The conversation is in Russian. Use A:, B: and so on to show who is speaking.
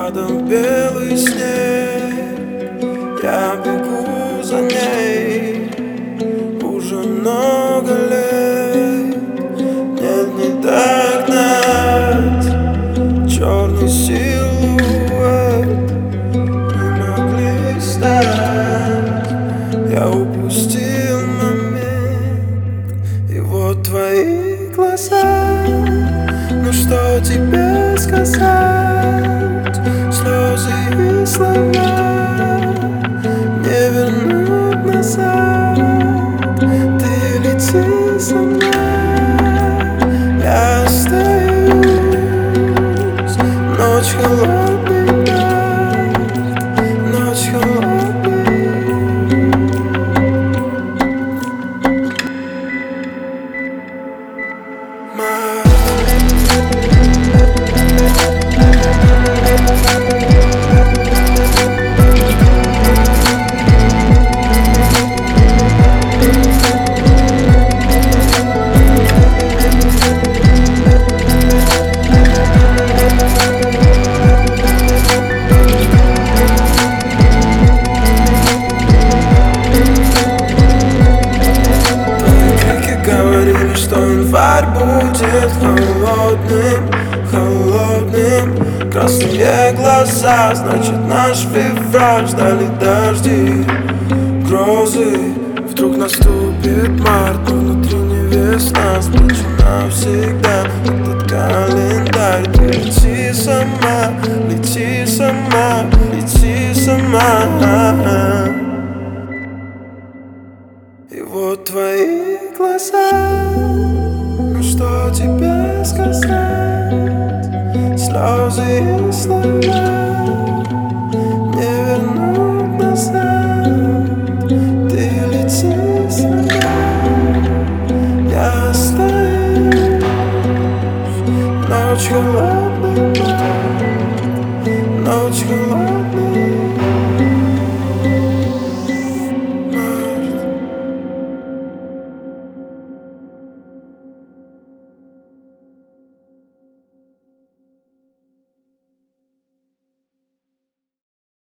A: Рядом белый снег, я бегу за ней уже много лет. Нет, не догнать черный силуэт. Мы могли стать, я упустил момент. И вот твои глаза, ну что тебе сказать? Слезы и слова не вернуть назад. Ты лети со мной, я остаюсь. Ночь холодный, ночь холодный. Что январь будет холодным, холодным. Красные глаза, значит наш февраль. Ждали дожди, грозы. Вдруг наступит март, но внутри не весна. Сплечу навсегда этот календарь. Ты лети сама, лети сама, лети сама. И вот твои глаза, ну что тебе сказать? Слезы и слова не вернуть назад. Ты лети со мной, я остаюсь. Ночь холодная, ночь холодная.